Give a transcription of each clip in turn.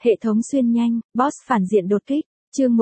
Hệ thống xuyên nhanh, boss phản diện đột kích, chương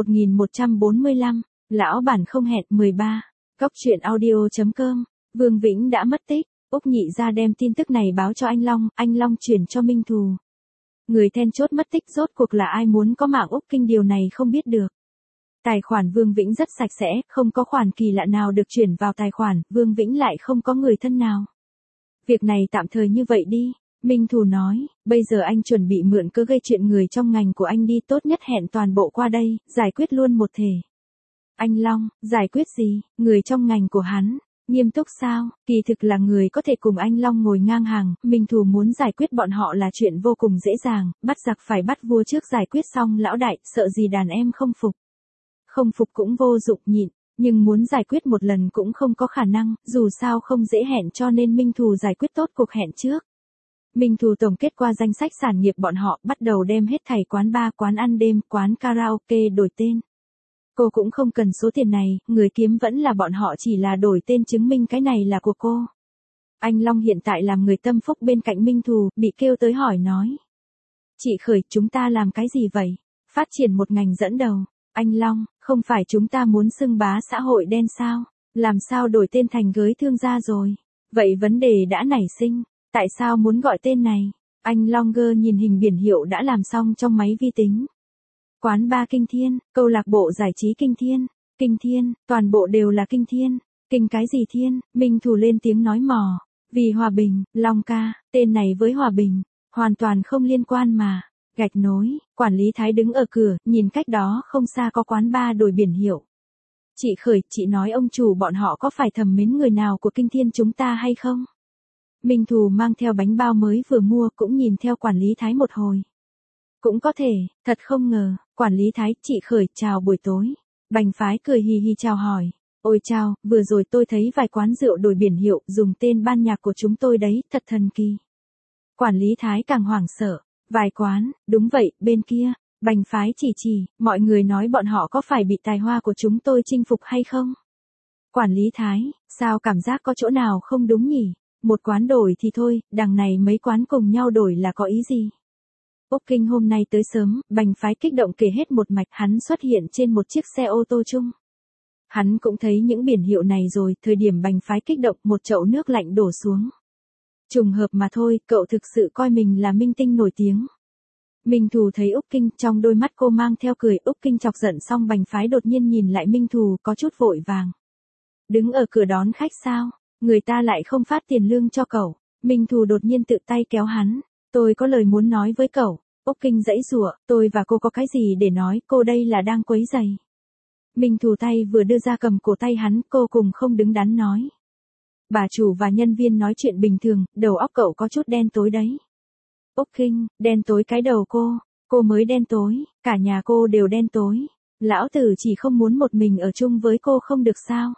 1145, lão bản không hẹn 13. Góc truyện audio.com, Vương Vĩnh đã mất tích, Úc Nhị ra đem tin tức này báo cho anh Long chuyển cho Minh Thù. Người then chốt mất tích rốt cuộc là ai, muốn có mạng Úc Kinh điều này không biết được. Tài khoản Vương Vĩnh rất sạch sẽ, không có khoản kỳ lạ nào được chuyển vào tài khoản, Vương Vĩnh lại không có người thân nào. Việc này tạm thời như vậy đi. Minh Thù nói, bây giờ anh chuẩn bị mượn cớ gây chuyện người trong ngành của anh đi, tốt nhất hẹn toàn bộ qua đây, giải quyết luôn một thể. Anh Long, giải quyết gì, người trong ngành của hắn, nghiêm túc sao, kỳ thực là người có thể cùng anh Long ngồi ngang hàng, Minh Thù muốn giải quyết bọn họ là chuyện vô cùng dễ dàng, bắt giặc phải bắt vua trước, giải quyết xong lão đại, sợ gì đàn em không phục. Không phục cũng vô dụng, nhịn. Nhưng muốn giải quyết một lần cũng không có khả năng, dù sao không dễ hẹn, cho nên Minh Thù giải quyết tốt cuộc hẹn trước. Minh Thù tổng kết qua danh sách sản nghiệp bọn họ, bắt đầu đem hết thảy quán bar, quán ăn đêm, quán karaoke đổi tên. Cô cũng không cần số tiền này, người kiếm vẫn là bọn họ, chỉ là đổi tên chứng minh cái này là của cô. Anh Long hiện tại làm người tâm phúc bên cạnh Minh Thù, bị kêu tới hỏi nói. Chị Khởi, chúng ta làm cái gì vậy? Phát triển một ngành dẫn đầu. Anh Long, không phải chúng ta muốn xưng bá xã hội đen sao? Làm sao đổi tên thành gới thương gia rồi? Vậy vấn đề đã nảy sinh. Tại sao muốn gọi tên này? Anh Longer nhìn hình biển hiệu đã làm xong trong máy vi tính. Quán bar Kinh Thiên, câu lạc bộ giải trí Kinh Thiên. Kinh Thiên, toàn bộ đều là Kinh Thiên. Kinh cái gì Thiên? Minh Thù lên tiếng nói mò. Vì hòa bình, Long ca, tên này với hòa bình, hoàn toàn không liên quan mà. Gạch nối, quản lý Thái đứng ở cửa, nhìn cách đó không xa có quán bar đổi biển hiệu. Chị Khởi, chị nói ông chủ bọn họ có phải thầm mến người nào của Kinh Thiên chúng ta hay không? Minh Thù mang theo bánh bao mới vừa mua, cũng nhìn theo quản lý Thái một hồi. Cũng có thể, thật không ngờ, quản lý Thái, chị Khởi, chào buổi tối. Bành Phái cười hì hì chào hỏi. Ôi chào, vừa rồi tôi thấy vài quán rượu đổi biển hiệu, dùng tên ban nhạc của chúng tôi đấy, thật thần kỳ. Quản lý Thái càng hoảng sợ. Vài quán, đúng vậy, bên kia. Bành Phái chỉ, mọi người nói bọn họ có phải bị tài hoa của chúng tôi chinh phục hay không? Quản lý Thái, sao cảm giác có chỗ nào không đúng nhỉ? Một quán đổi thì thôi, đằng này mấy quán cùng nhau đổi là có ý gì? Úc Kinh hôm nay tới sớm, Bành Phái kích động kể hết một mạch, hắn xuất hiện trên một chiếc xe ô tô chung. Hắn cũng thấy những biển hiệu này rồi, thời điểm Bành Phái kích động, một chậu nước lạnh đổ xuống. Trùng hợp mà thôi, cậu thực sự coi mình là minh tinh nổi tiếng. Minh Thù thấy Úc Kinh, trong đôi mắt cô mang theo cười, Úc Kinh chọc giận xong Bành Phái đột nhiên nhìn lại Minh Thù, có chút vội vàng. Đứng ở cửa đón khách sao? Người ta lại không phát tiền lương cho cậu. Minh Thù đột nhiên tự tay kéo hắn. Tôi có lời muốn nói với cậu. Úc Kinh giãy giụa, tôi và cô có cái gì để nói, cô đây là đang quấy rầy. Minh Thù tay vừa đưa ra cầm cổ tay hắn, cô cùng không đứng đắn nói. Bà chủ và nhân viên nói chuyện bình thường, đầu óc cậu có chút đen tối đấy. Úc Kinh, đen tối cái đầu cô mới đen tối, cả nhà cô đều đen tối. Lão tử chỉ không muốn một mình ở chung với cô không được sao?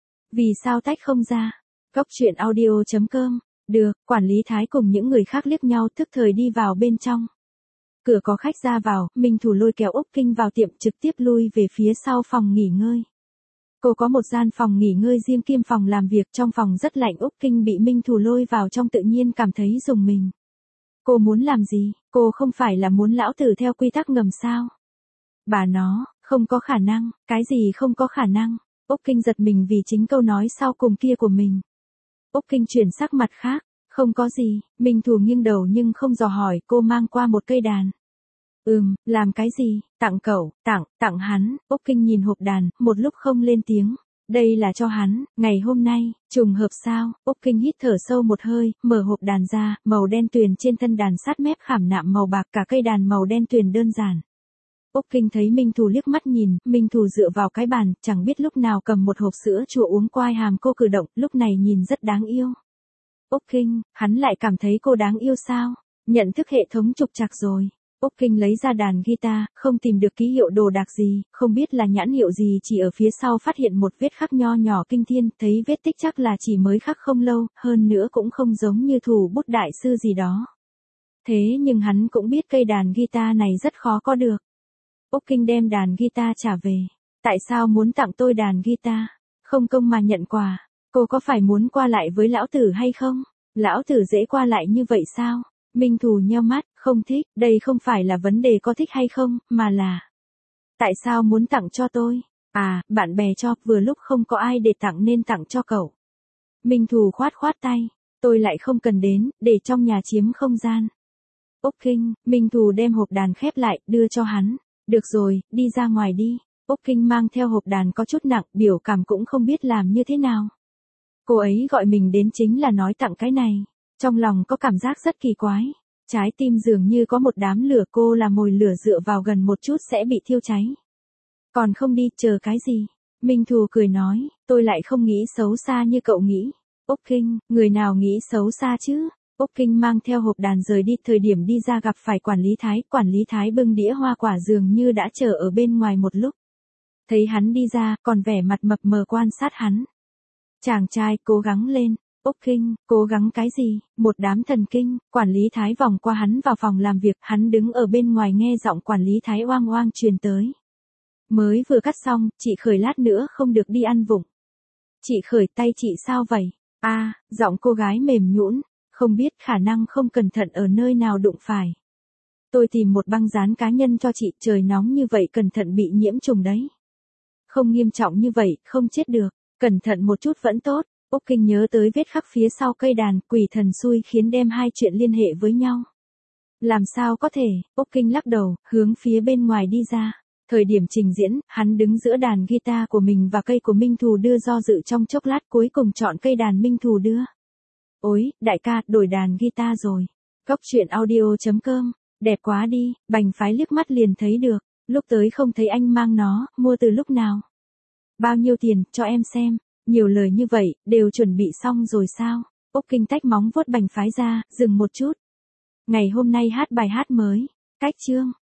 Vì sao tách không ra? Góc truyện audio.com, được, quản lý Thái cùng những người khác liếc nhau tức thời đi vào bên trong. Cửa có khách ra vào, Minh Thù lôi kéo Úc Kinh vào tiệm trực tiếp lui về phía sau phòng nghỉ ngơi. Cô có một gian phòng nghỉ ngơi riêng kiêm phòng làm việc, trong phòng rất lạnh, Úc Kinh bị Minh Thù lôi vào trong tự nhiên cảm thấy rùng mình. Cô muốn làm gì, cô không phải là muốn lão tử theo quy tắc ngầm sao? Bà nó, không có khả năng, cái gì không có khả năng? Úc Kinh giật mình vì chính câu nói sau cùng kia của mình. Úc Kinh chuyển sắc mặt khác, không có gì, Minh Thù nghiêng đầu nhưng không dò hỏi, cô mang qua một cây đàn. Làm cái gì, tặng cậu, tặng hắn, Úc Kinh nhìn hộp đàn, một lúc không lên tiếng. Đây là cho hắn, ngày hôm nay, trùng hợp sao? Úc Kinh hít thở sâu một hơi, mở hộp đàn ra, màu đen tuyền trên thân đàn sát mép khảm nạm màu bạc, cả cây đàn màu đen tuyền đơn giản. Úc Kinh thấy Minh Thù liếc mắt nhìn, Minh Thù dựa vào cái bàn, chẳng biết lúc nào cầm một hộp sữa chua uống, quai hàm cô cử động, lúc này nhìn rất đáng yêu. Úc Kinh, hắn lại cảm thấy cô đáng yêu sao? Nhận thức hệ thống trục trặc rồi. Úc Kinh lấy ra đàn guitar, không tìm được ký hiệu đồ đạc gì, không biết là nhãn hiệu gì, chỉ ở phía sau phát hiện một vết khắc nho nhỏ Kinh Thiên, thấy vết tích chắc là chỉ mới khắc không lâu, hơn nữa cũng không giống như thủ bút đại sư gì đó. Thế nhưng hắn cũng biết cây đàn guitar này rất khó có được. Úc Kinh đem đàn guitar trả về. Tại sao muốn tặng tôi đàn guitar? Không công mà nhận quà. Cô có phải muốn qua lại với lão tử hay không? Lão tử dễ qua lại như vậy sao? Minh Thù nheo mắt, không thích, đây không phải là vấn đề có thích hay không, mà là tại sao muốn tặng cho tôi? À, bạn bè cho, vừa lúc không có ai để tặng nên tặng cho cậu. Minh Thù khoát khoát tay, tôi lại không cần đến, để trong nhà chiếm không gian. Úc Kinh, Minh Thù đem hộp đàn khép lại, đưa cho hắn. Được rồi, đi ra ngoài đi. Úc Kinh mang theo hộp đàn có chút nặng, biểu cảm cũng không biết làm như thế nào. Cô ấy gọi mình đến chính là nói tặng cái này. Trong lòng có cảm giác rất kỳ quái. Trái tim dường như có một đám lửa, cô là mồi lửa, dựa vào gần một chút sẽ bị thiêu cháy. Còn không đi, chờ cái gì? Minh Thù cười nói, tôi lại không nghĩ xấu xa như cậu nghĩ. Úc Kinh, người nào nghĩ xấu xa chứ? Úc Kinh mang theo hộp đàn rời đi, thời điểm đi ra gặp phải quản lý Thái bưng đĩa hoa quả dường như đã chờ ở bên ngoài một lúc. Thấy hắn đi ra, còn vẻ mặt mập mờ quan sát hắn. Chàng trai, cố gắng lên. Úc Kinh, cố gắng cái gì? Một đám thần kinh. Quản lý Thái vòng qua hắn vào phòng làm việc, hắn đứng ở bên ngoài nghe giọng quản lý Thái oang oang truyền tới. Mới vừa cắt xong, chị Khởi lát nữa không được đi ăn vụng. Chị Khởi, tay chị sao vậy? À, giọng cô gái mềm nhũn, không biết, khả năng không cẩn thận ở nơi nào đụng phải. Tôi tìm một băng dán cá nhân cho chị, trời nóng như vậy cẩn thận bị nhiễm trùng đấy. Không nghiêm trọng như vậy, không chết được, cẩn thận một chút vẫn tốt. Úc Kinh nhớ tới vết khắc phía sau cây đàn, quỷ thần xui khiến đem hai chuyện liên hệ với nhau. Làm sao có thể? Úc Kinh lắc đầu, hướng phía bên ngoài đi ra. Thời điểm trình diễn, hắn đứng giữa đàn guitar của mình và cây của Minh Thù đưa, do dự trong chốc lát cuối cùng chọn cây đàn Minh Thù đưa. Ôi, đại ca, đổi đàn guitar rồi. Góc truyện audio.com, đẹp quá đi, Bành Phái liếc mắt liền thấy được, lúc tới không thấy anh mang nó, mua từ lúc nào? Bao nhiêu tiền, cho em xem, nhiều lời như vậy, đều chuẩn bị xong rồi sao? Úc Kinh tách móng vuốt Bành Phái ra, dừng một chút. Ngày hôm nay hát bài hát mới, cách chương.